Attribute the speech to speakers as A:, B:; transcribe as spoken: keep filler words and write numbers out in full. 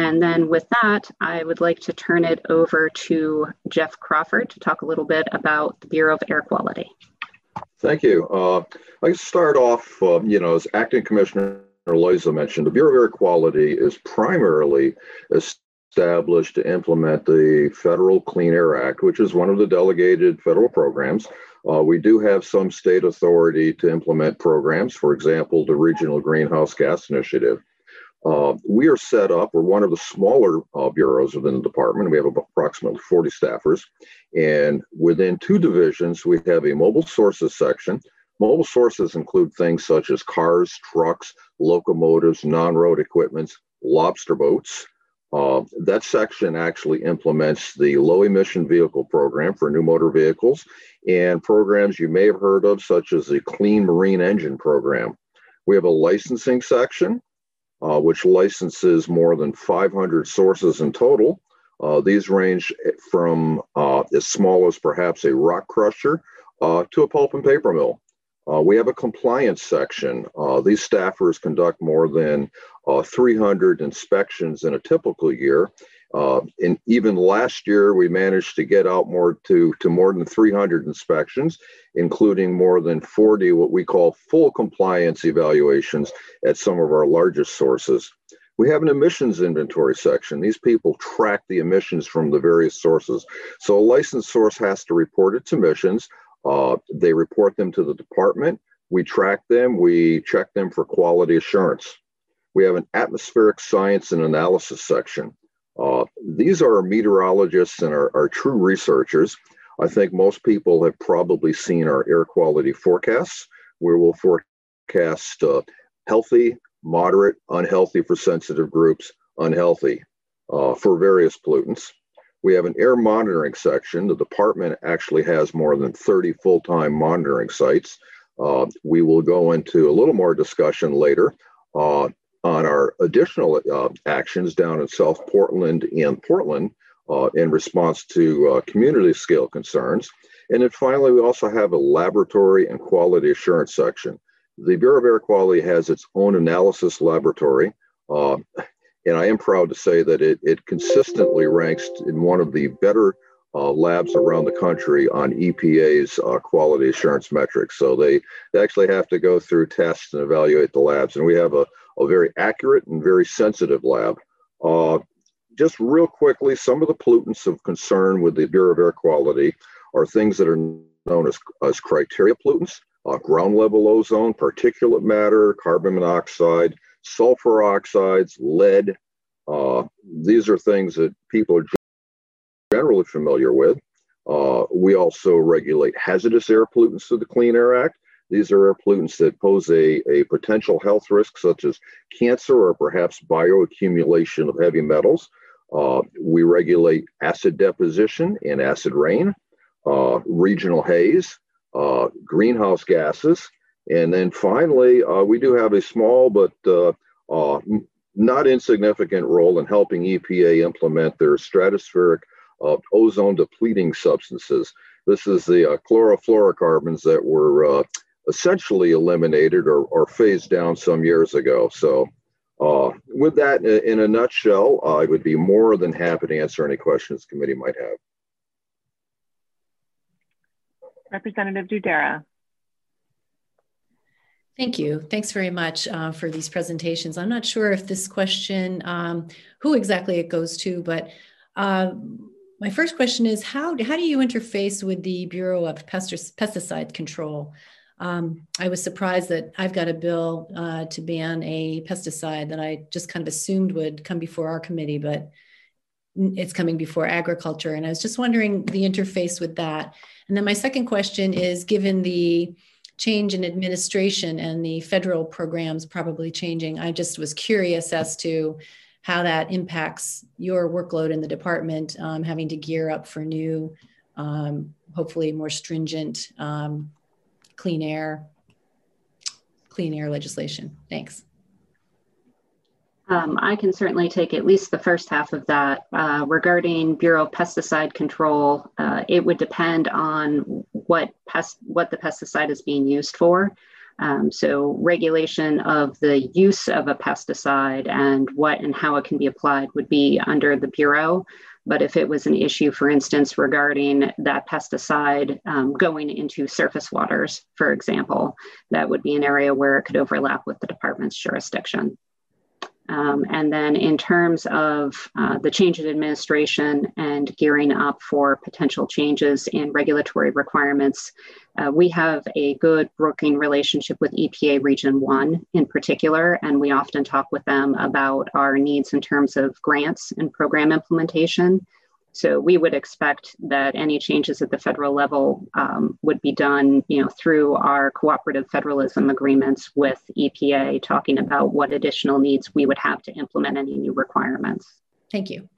A: And then with that, I would like to turn it over to Jeff Crawford to talk a little bit about the Bureau of Air Quality.
B: Thank you. Uh, I start off, uh, you know, as Acting Commissioner Loiza mentioned, the Bureau of Air Quality is primarily established to implement the Federal Clean Air Act, which is one of the delegated federal programs. Uh, we do have some state authority to implement programs, for example, the Regional Greenhouse Gas Initiative. Uh, we are set up, we're one of the smaller uh, bureaus within the department. We have about approximately forty staffers. And within two divisions, we have a mobile sources section. Mobile sources include things such as cars, trucks, locomotives, non-road equipments, lobster boats. Uh, that section actually implements the low emission vehicle program for new motor vehicles and programs you may have heard of, such as the Clean Marine Engine program. We have a licensing section, Uh, which licenses more than five hundred sources in total. Uh, these range from uh, as small as perhaps a rock crusher uh, to a pulp and paper mill. Uh, we have a compliance section. Uh, these staffers conduct more than uh, three hundred inspections in a typical year. Uh, and even last year, we managed to get out more to, to more than three hundred inspections, including more than forty what we call full compliance evaluations at some of our largest sources. We have an emissions inventory section. These people track the emissions from the various sources. So a licensed source has to report its emissions. Uh, they report them to the department. We track them. We check them for quality assurance. We have an atmospheric science and analysis section. Uh, these are our meteorologists and our, our true researchers. I think most people have probably seen our air quality forecasts, where we'll forecast uh, healthy, moderate, unhealthy for sensitive groups, unhealthy uh, for various pollutants. We have an air monitoring section. The department actually has more than thirty full-time monitoring sites. Uh, we will go into a little more discussion later uh, on our additional uh, actions down in South Portland and Portland uh, in response to uh, community scale concerns. And then finally, we also have a laboratory and quality assurance section. The Bureau of Air Quality has its own analysis laboratory. Uh, and I am proud to say that it, it consistently ranks in one of the better uh, labs around the country on E P A's uh, quality assurance metrics. So they, they actually have to go through tests and evaluate the labs. And we have a, a very accurate and very sensitive lab. Uh, just real quickly, some of the pollutants of concern with the Bureau of Air Quality are things that are known as, as criteria pollutants, uh, ground level ozone, particulate matter, carbon monoxide, sulfur oxides, lead. Uh, these are things that people are generally familiar with. Uh, we also regulate hazardous air pollutants through the Clean Air Act. These are air pollutants that pose a, a potential health risk, such as cancer or perhaps bioaccumulation of heavy metals. Uh, we regulate acid deposition and acid rain, uh, regional haze, uh, greenhouse gases. And then finally, uh, we do have a small but uh, uh, not insignificant role in helping E P A implement their stratospheric uh, ozone depleting substances. This is the uh, chlorofluorocarbons that were uh, essentially eliminated or, or phased down some years ago. So uh, with that, in, in a nutshell, uh, I would be more than happy to answer any questions the committee might have.
C: Representative Dudera.
D: Thank you. Thanks very much uh, for these presentations. I'm not sure if this question, um, who exactly it goes to, but uh, my first question is, how, how do you interface with the Bureau of Pesticide Control? Um, I was surprised that I've got a bill uh, to ban a pesticide that I just kind of assumed would come before our committee, but it's coming before agriculture. And I was just wondering the interface with that. And then my second question is, given the change in administration and the federal programs probably changing, I just was curious as to how that impacts your workload in the department, um, having to gear up for new, um, hopefully more stringent um, clean air, clean air legislation. Thanks.
A: Um, I can certainly take at least the first half of that. Uh, regarding Bureau of Pesticide Control, uh, it would depend on what pest, what the pesticide is being used for. Um, so regulation of the use of a pesticide and what and how it can be applied would be under the Bureau. But if it was an issue, for instance, regarding that pesticide um, going into surface waters, for example, that would be an area where it could overlap with the department's jurisdiction. Um, and then in terms of uh, the change in administration and gearing up for potential changes in regulatory requirements, uh, we have a good working relationship with E P A Region one in particular, and we often talk with them about our needs in terms of grants and program implementation. So we would expect that any changes at the federal level um, would be done, you know, through our cooperative federalism agreements with E P A, talking about what additional needs we would have to implement any new requirements.
D: Thank you.